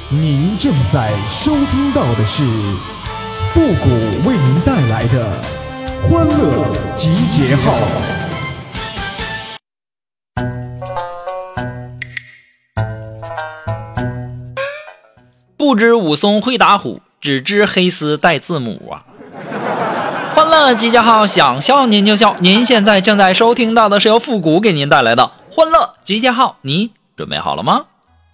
您正在收听到的是复古为您带来的欢乐集结号。 不知武松会打虎，只知黑丝带字母啊！欢乐集结号，想笑您就笑。您现在正在收听到的是由复古给您带来的欢乐集结号，你准备好了吗？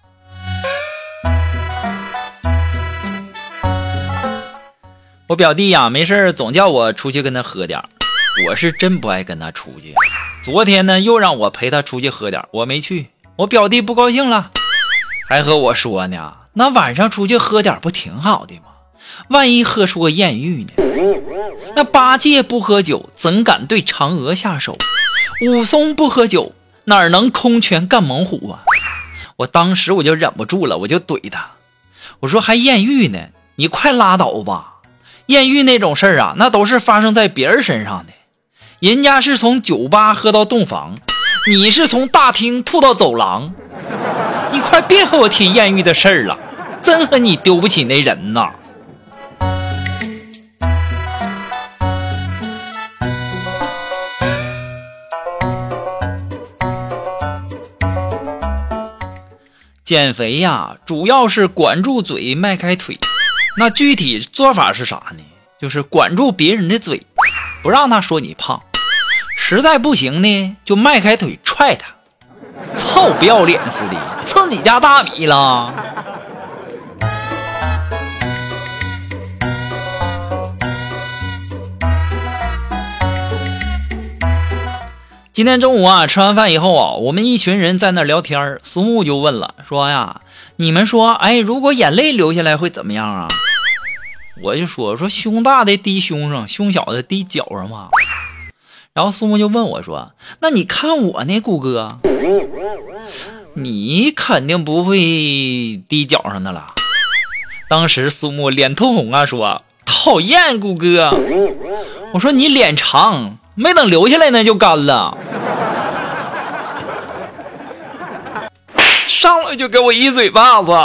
我表弟呀，没事总叫我出去跟他喝点，我是真不爱跟他出去。昨天呢，又让我陪他出去喝点，我没去，我表弟不高兴了，还和我说呢，那晚上出去喝点不挺好的吗？万一喝出个艳遇呢？那八戒不喝酒，怎敢对嫦娥下手？武松不喝酒，哪能空拳干猛虎啊？我当时我就忍不住了，我就怼他，我说还艳遇呢？你快拉倒吧！艳遇那种事儿啊，那都是发生在别人身上的。人家是从酒吧喝到洞房，你是从大厅吐到走廊。你快别和我提艳遇的事儿了，真和你丢不起那人呐！减肥呀，主要是管住嘴，迈开腿。那具体做法是啥呢？就是管住别人的嘴，不让他说你胖。实在不行呢，就迈开腿踹他。臭不要脸似的，吃你家大米了！今天中午啊，吃完饭以后啊，我们一群人在那聊天，苏木就问了，说呀，你们说，如果眼泪流下来会怎么样啊？我就说胸大的滴胸上，胸小的滴脚上嘛。然后苏木就问我说，那你看我呢，谷哥，你肯定不会滴脚上的了。当时苏木脸通红啊，说讨厌谷哥。我说你脸长，没等流下来呢就干了。上来就给我一嘴巴子。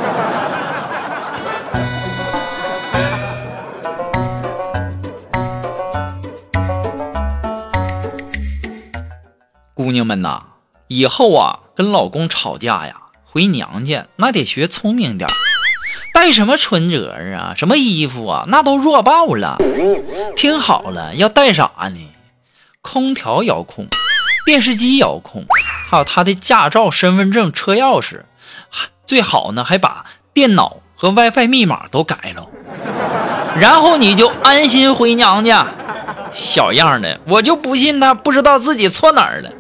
姑娘们呐，以后啊跟老公吵架呀，回娘家那得学聪明点，带什么春折啊，什么衣服啊，那都弱爆了。听好了，要带啥呢？空调遥控，电视机遥控，还有他的驾照、身份证、车钥匙，最好呢还把电脑和 WiFi 密码都改了，然后你就安心回娘家。小样的，我就不信他不知道自己错哪儿了。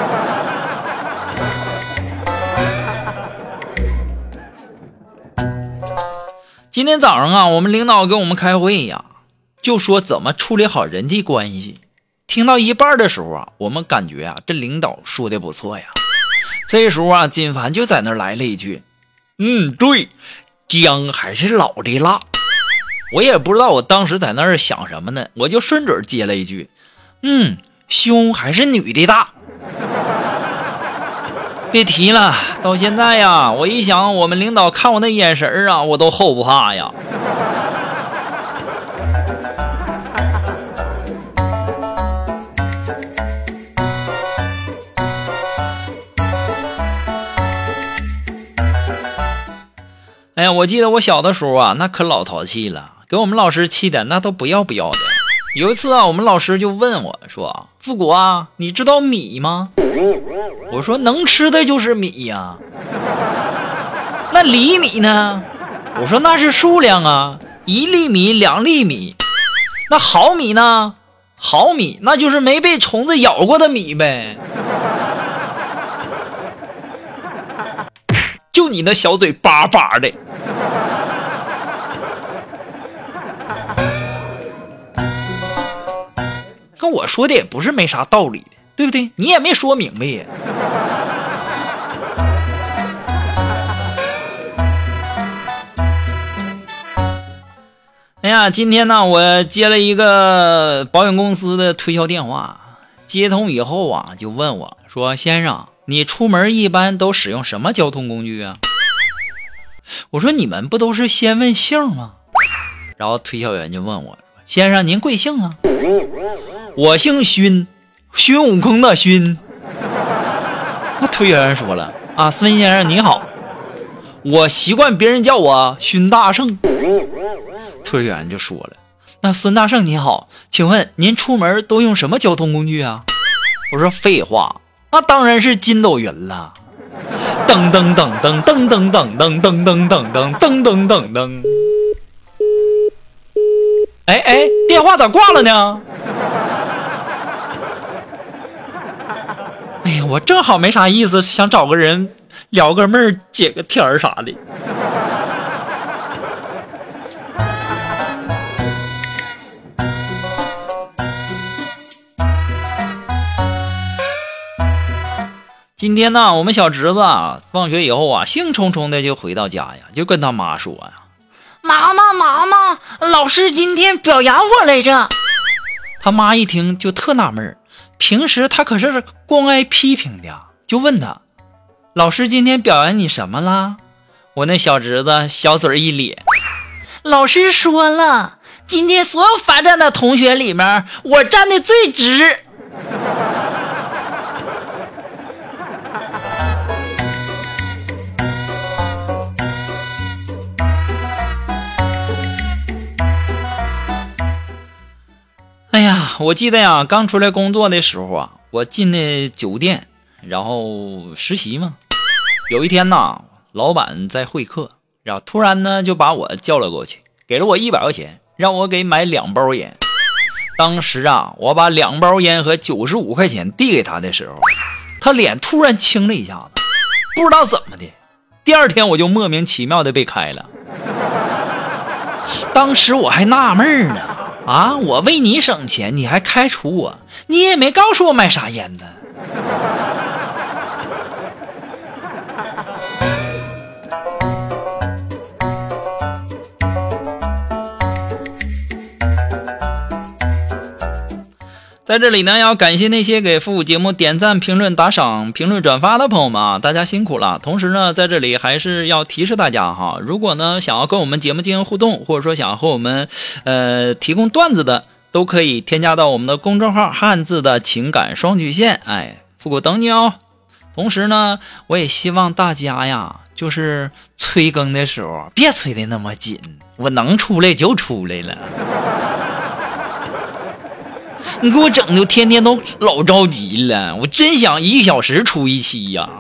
今天早上啊，我们领导跟我们开会呀，就说怎么处理好人际关系。听到一半的时候啊，我们感觉啊，这领导说的不错呀。这时候啊，金凡就在那儿来了一句：“对，姜还是老的辣。”我也不知道我当时在那儿想什么呢，我就顺嘴接了一句：“胸还是女的大。”别提了，到现在呀，我一想我们领导看我那眼神啊，我都后不怕呀。我记得我小的时候啊，那可老淘气了，给我们老师气的那都不要不要的。有一次啊，我们老师就问我说：“复古啊，你知道米吗？”我说：“能吃的就是米呀。”那厘米呢？我说：“那是数量啊，1粒米、2粒米。”那毫米呢？毫米那就是没被虫子咬过的米呗。就你那小嘴巴巴的。看我说的也不是没啥道理的，对不对？你也没说明白呀。哎呀，今天呢，我接了一个保险公司的推销电话，接通以后啊，就问我说：“先生，你出门一般都使用什么交通工具啊？” 我说你们不都是先问姓吗？然后推销员就问我，先生您贵姓啊？我姓勋，孙悟空的勋。那推销员说了啊，孙先生你好，我习惯别人叫我勋大圣。推销员就说了，那孙大圣你好，请问您出门都用什么交通工具啊？我说废话，那当然是筋斗云了。噔噔噔噔噔噔噔噔噔噔噔噔噔噔噔噔。哎，电话咋挂了呢？哎呀，我正好没啥意思，想找个人聊个妹儿解个天儿啥的。今天呢，我们小侄子放学以后兴冲冲的就回到家呀，就跟他妈说呀：“ 妈妈，老师今天表扬我来着。” 他妈一听就特纳闷，平时他可是光挨批评的，就问他：“老师今天表扬你什么啦？”我那小侄子小嘴一咧：“ 老师说了，今天所有罚站的同学里面，我站的最直。” 哎呀，我记得呀，刚出来工作的时候我进的酒店，然后实习嘛。有一天呢，老板在会客，然后突然呢就把我叫了过去，给了我100块钱，让我给买2包烟。当时我把2包烟和95块钱递给他的时候，他脸突然青了一下子，不知道怎么的，第二天我就莫名其妙的被开了。当时我还纳闷呢。我为你省钱，你还开除我，你也没告诉我买啥烟呢。在这里呢，要感谢那些给复古节目点赞、评论、打赏、评论、转发的朋友们大家辛苦了。同时呢，在这里还是要提示大家如果呢想要跟我们节目进行互动，或者说想要和我们提供段子的，都可以添加到我们的公众号汉字的情感双曲线，复古等你哦。同时呢，我也希望大家就是催更的时候别催得那么紧，我能出来就出来了。你给我整的天天都老着急了，我真想1个小时出一期呀。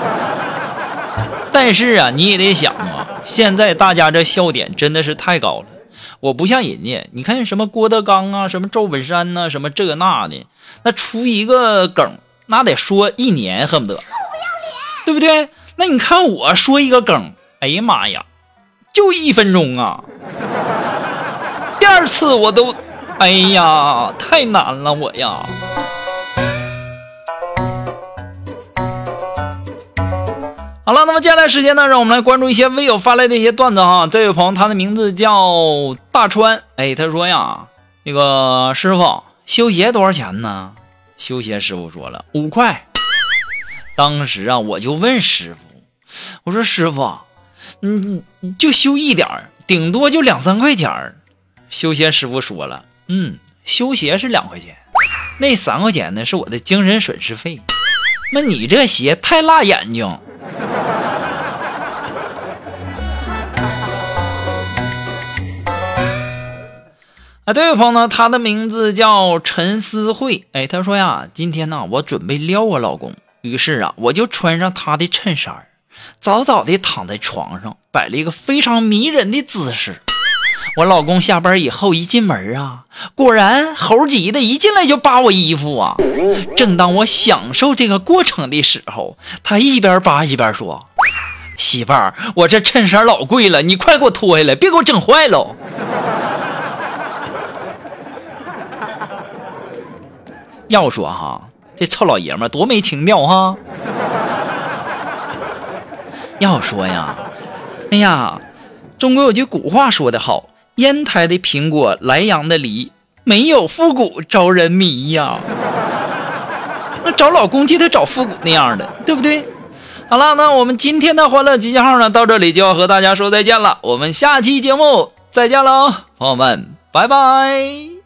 但是你也得想现在大家这笑点真的是太高了。我不像人家，你看什么郭德纲什么赵本山什么这那的，那出一个梗那得说1年恨不得，对不对？那你看我说一个梗，哎呀妈呀，就1分钟第二次我都哎呀，太难了我呀。好了，那么接下来时间呢，让我们来关注一些微友发来的一些段子这位朋友他的名字叫大川，他说呀，那个师傅修鞋多少钱呢？修鞋师傅说了5块。当时我就问师傅，我说师傅，你就修一点，顶多就2-3块钱。修鞋师傅说了，修鞋是2块钱，那3块钱呢是我的精神损失费。那你这鞋太辣眼睛。这位朋友呢，他的名字叫陈思慧，他说呀，今天呢我准备撩我老公，于是我就穿上他的衬衫，早早的躺在床上，摆了一个非常迷人的姿势。我老公下班以后一进门果然猴急的一进来就扒我衣服正当我享受这个过程的时候，他一边扒一边说，媳妇儿，我这衬衫老贵了，你快给我脱下来，别给我整坏了。要说这臭老爷们多没情调要说呀，哎呀，中国有句古话说得好，烟台的苹果，莱阳的梨，没有复古招人迷呀。那找老公记得找复古那样的，对不对？ 好了，那我们今天的欢乐集结号呢，到这里就要和大家说再见了。我们下期节目再见喽，朋友们，拜拜。